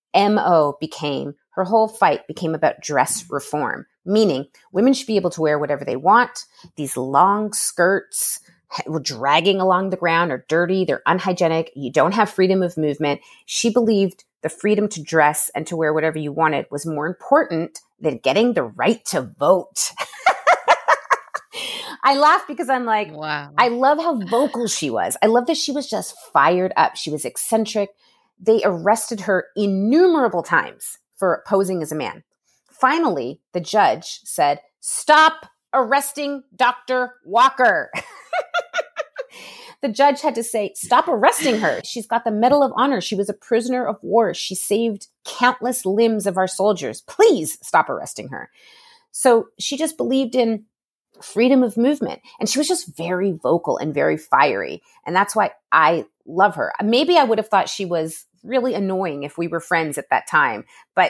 her whole fight became about dress reform, meaning women should be able to wear whatever they want. These long skirts were dragging along the ground are dirty. They're unhygienic. You don't have freedom of movement. She believed the freedom to dress and to wear whatever you wanted was more important than getting the right to vote. I laugh because I'm like, wow. I love how vocal she was. I love that she was just fired up. She was eccentric. They arrested her innumerable times for posing as a man. Finally, the judge said, stop arresting Dr. Walker. the judge had to say, stop arresting her. She's got the Medal of Honor. She was a prisoner of war. She saved countless limbs of our soldiers. Please stop arresting her. So she just believed in freedom of movement. And she was just very vocal and very fiery. And that's why I love her. Maybe I would have thought she was really annoying if we were friends at that time. But,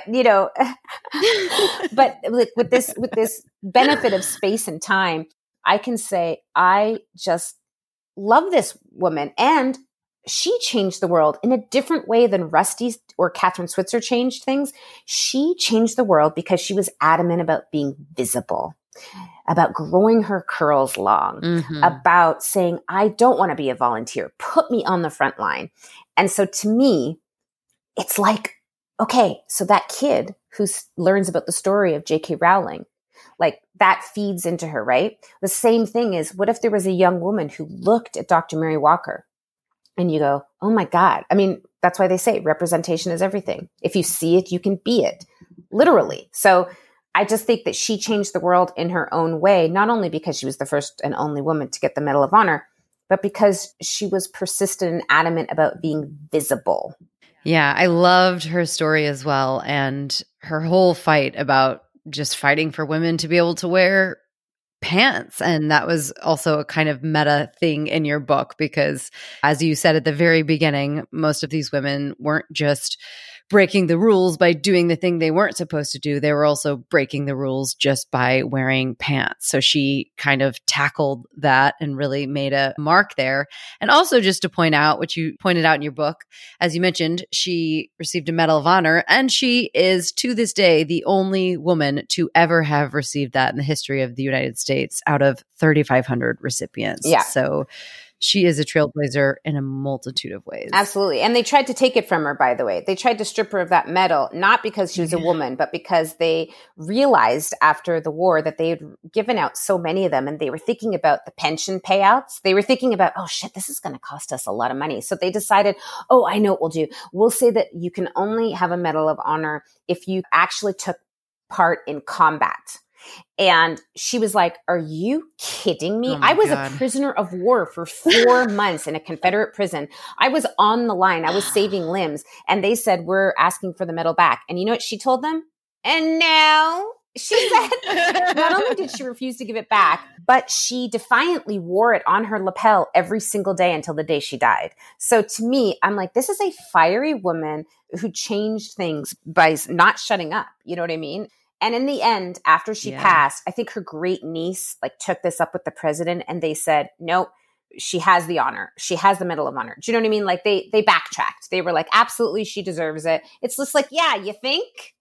but with this benefit of space and time, I can say I just love this woman. And she changed the world in a different way than Rusty or Catherine Switzer changed things. She changed the world because she was adamant about being visible, about growing her curls long, about saying, I don't want to be a volunteer. Put me on the front line. And so to me, it's like, okay, so that kid who learns about the story of J.K. Rowling, like that feeds into her, right? The same thing is, what if there was a young woman who looked at Dr. Mary Walker and you go, oh my God. I mean, that's why they say representation is everything. If you see it, you can be it, literally. So I just think that she changed the world in her own way, not only because she was the first and only woman to get the Medal of Honor, but because she was persistent and adamant about being visible. Yeah, I loved her story as well. And her whole fight about just fighting for women to be able to wear pants. And that was also a kind of meta thing in your book, because as you said at the very beginning, most of these women weren't just breaking the rules by doing the thing they weren't supposed to do. They were also breaking the rules just by wearing pants. So she kind of tackled that and really made a mark there. And also just to point out, which you pointed out in your book, as you mentioned, she received a Medal of Honor, and she is to this day the only woman to ever have received that in the history of the United States out of 3,500 recipients. Yeah. So she is a trailblazer in a multitude of ways. Absolutely. And they tried to take it from her, by the way. They tried to strip her of that medal, not because she was a woman, but because they realized after the war that they had given out so many of them, and they were thinking about the pension payouts. They were thinking about, oh shit, this is going to cost us a lot of money. So they decided, oh, I know what we'll do. We'll say that you can only have a Medal of Honor if you actually took part in combat. And she was like, are you kidding me? I was a prisoner of war for 4 months in a Confederate prison. I was on the line. I was saving limbs. And they said, we're asking for the medal back. And you know what she told them? And now she said, not only did she refuse to give it back, but she defiantly wore it on her lapel every single day until the day she died. So to me, I'm like, this is a fiery woman who changed things by not shutting up. You know what I mean? And in the end, after she passed, I think her great niece took this up with the president, and they said, nope, she has the honor. She has the Medal of Honor. Do you know what I mean? They backtracked. They were like, absolutely, she deserves it. It's just like, yeah, you think?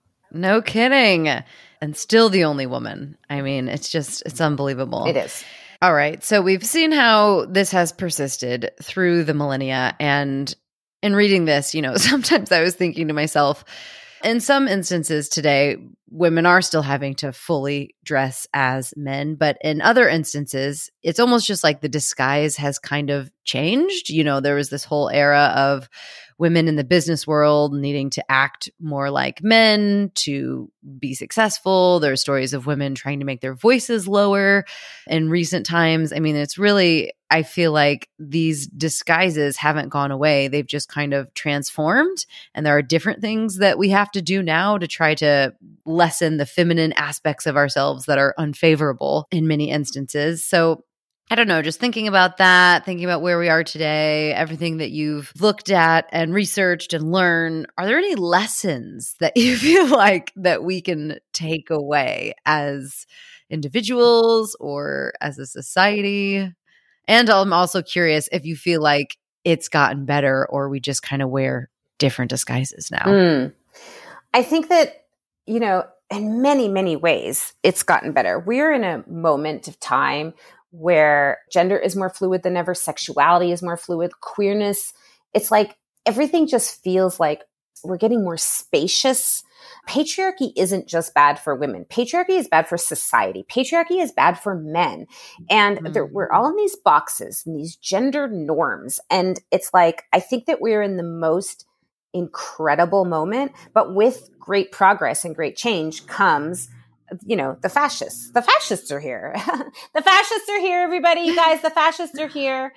No kidding. And still the only woman. I mean, it's unbelievable. It is. All right. So we've seen how this has persisted through the millennia. And in reading this, sometimes I was thinking to myself, in some instances today, women are still having to fully dress as men. But in other instances, it's almost just like the disguise has kind of changed. There was this whole era of women in the business world needing to act more like men to be successful. There are stories of women trying to make their voices lower in recent times. I mean, it's really, I feel like these disguises haven't gone away. They've just kind of transformed. And there are different things that we have to do now to try to lessen the feminine aspects of ourselves that are unfavorable in many instances. So I don't know, just thinking about that, thinking about where we are today, everything that you've looked at and researched and learned, are there any lessons that you feel like that we can take away as individuals or as a society? And I'm also curious if you feel like it's gotten better or we just kind of wear different disguises now. I think that, in many, many ways, it's gotten better. We're in a moment of time where gender is more fluid than ever, sexuality is more fluid, queerness. It's like everything just feels like we're getting more spacious. Patriarchy isn't just bad for women. Patriarchy is bad for society. Patriarchy is bad for men. And we're all in these boxes and these gender norms. And it's like, I think that we're in the most incredible moment, but with great progress and great change comes the fascists. The fascists are here. The fascists are here, everybody. You guys, the fascists are here.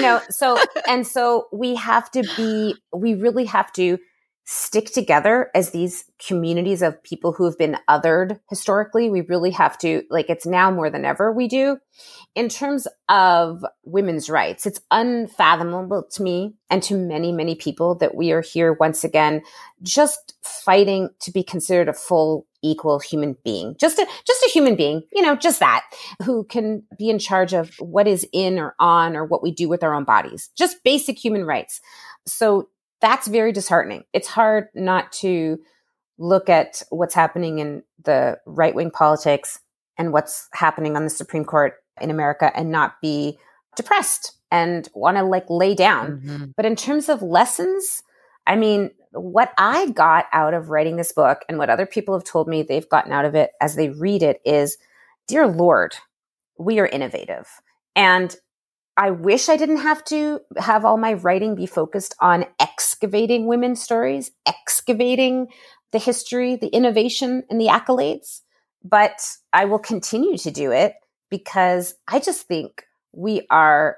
So we really have to stick together as these communities of people who have been othered historically. We really have to, it's now more than ever we do. In terms of women's rights, it's unfathomable to me and to many, many people that we are here once again, just fighting to be considered a full, equal human being, just a human being, just that, who can be in charge of what is in or on or what we do with our own bodies, just basic human rights. So that's very disheartening. It's hard not to look at what's happening in the right-wing politics and what's happening on the Supreme Court in America and not be depressed and want to lay down. Mm-hmm. But in terms of lessons, I mean, what I got out of writing this book and what other people have told me they've gotten out of it as they read it is, dear Lord, we are innovative. And I wish I didn't have to have all my writing be focused on excavating women's stories, excavating the history, the innovation, and the accolades. But I will continue to do it because I just think we are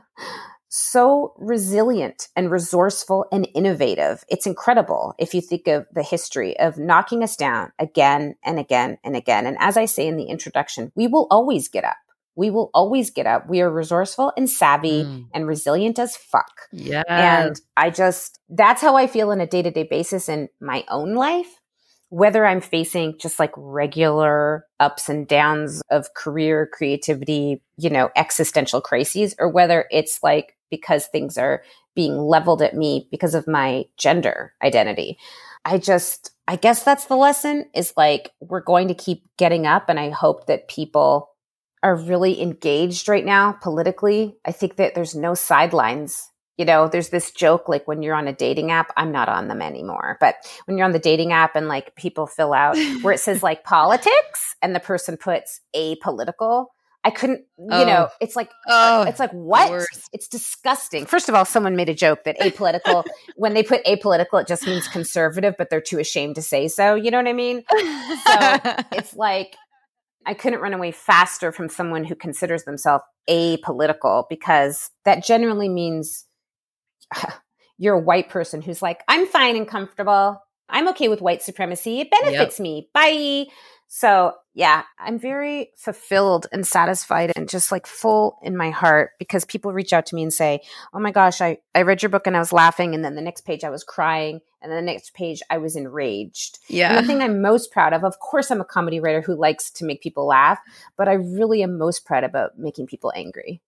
so resilient and resourceful and innovative. It's incredible if you think of the history of knocking us down again and again and again. And as I say in the introduction, we will always get up. We will always get up. We are resourceful and savvy and resilient as fuck. Yeah. And that's how I feel on a day-to-day basis in my own life, whether I'm facing just regular ups and downs of career, creativity, existential crises, or whether it's because things are being leveled at me because of my gender identity. I guess that's the lesson is we're going to keep getting up. And I hope that people are really engaged right now politically. I think that there's no sidelines. There's this joke, when you're on a dating app, I'm not on them anymore, but when you're on the dating app and people fill out where it says politics and the person puts apolitical, I couldn't, it's what? It's disgusting. First of all, someone made a joke that apolitical, when they put apolitical, it just means conservative, but they're too ashamed to say so. You know what I mean? So it's I couldn't run away faster from someone who considers themselves apolitical, because that generally means you're a white person who's I'm fine and comfortable. I'm okay with white supremacy. It benefits me. Bye. So yeah, I'm very fulfilled and satisfied and just full in my heart because people reach out to me and say, oh my gosh, I read your book and I was laughing. And then the next page I was crying. And then the next page I was enraged. Yeah. And the thing I'm most proud of course, I'm a comedy writer who likes to make people laugh, but I really am most proud about making people angry.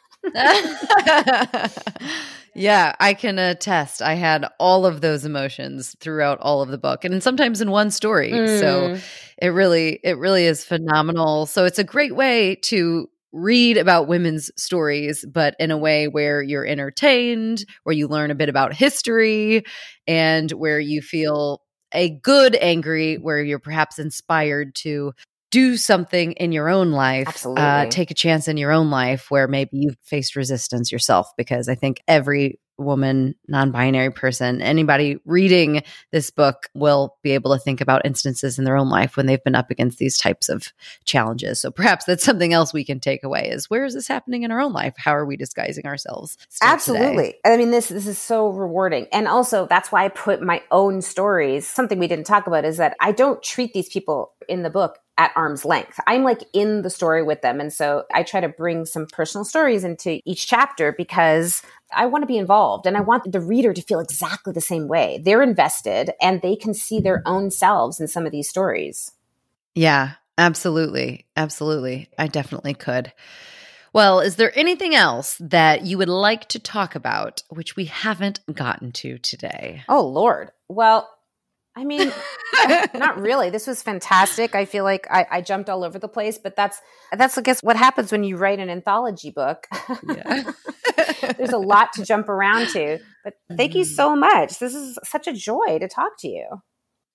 Yeah, I can attest. I had all of those emotions throughout all of the book and sometimes in one story. So it really is phenomenal. So it's a great way to read about women's stories, but in a way where you're entertained, where you learn a bit about history, and where you feel a good angry, where you're perhaps inspired to do something in your own life. Absolutely. Take a chance in your own life where maybe you've faced resistance yourself, because I think every woman, non-binary person, anybody reading this book will be able to think about instances in their own life when they've been up against these types of challenges. So perhaps that's something else we can take away is, where is this happening in our own life? How are we disguising ourselves? Absolutely. Today? I mean, this is so rewarding. And also that's why I put my own stories. Something we didn't talk about is that I don't treat these people in the book at arm's length. I'm in the story with them. And so I try to bring some personal stories into each chapter because I want to be involved and I want the reader to feel exactly the same way. They're invested and they can see their own selves in some of these stories. Yeah, absolutely. Absolutely. I definitely could. Well, is there anything else that you would like to talk about, which we haven't gotten to today? Oh, Lord. Well, I mean, not really. This was fantastic. I feel like I jumped all over the place, but that's I guess what happens when you write an anthology book. Yeah. There's a lot to jump around to, but thank you so much. This is such a joy to talk to you.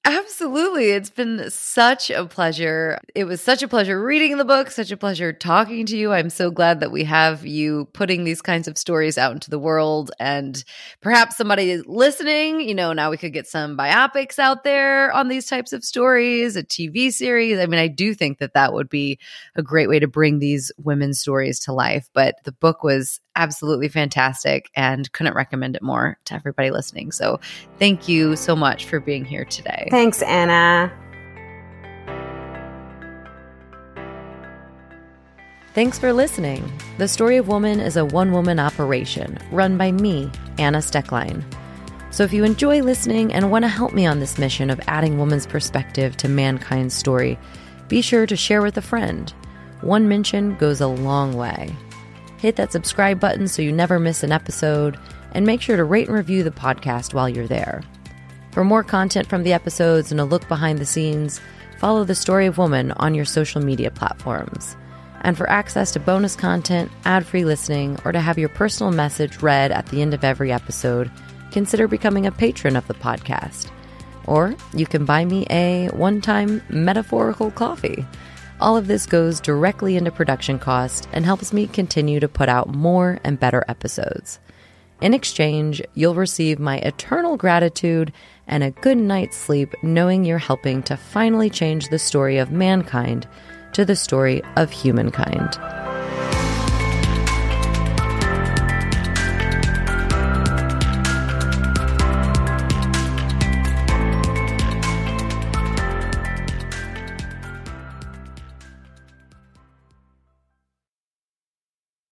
Absolutely. It's been such a pleasure. It was such a pleasure reading the book, such a pleasure talking to you. I'm so glad that we have you putting these kinds of stories out into the world, and perhaps somebody listening, now we could get some biopics out there on these types of stories, a TV series. I mean, I do think that that would be a great way to bring these women's stories to life. But the book was absolutely fantastic and couldn't recommend it more to everybody listening. So thank you so much for being here today. Thanks, Anna. Thanks for listening. The Story of Woman is a one-woman operation run by me, Anna Stecklein. So if you enjoy listening and want to help me on this mission of adding women's perspective to mankind's story, be sure to share with a friend. One mention goes a long way. Hit that subscribe button so you never miss an episode, and make sure to rate and review the podcast while you're there. For more content from the episodes and a look behind the scenes, follow The Story of Woman on your social media platforms. And for access to bonus content, ad-free listening, or to have your personal message read at the end of every episode, consider becoming a patron of the podcast. Or you can buy me a one-time metaphorical coffee. All of this goes directly into production costs and helps me continue to put out more and better episodes. In exchange, you'll receive my eternal gratitude and a good night's sleep knowing you're helping to finally change the story of mankind to the story of humankind.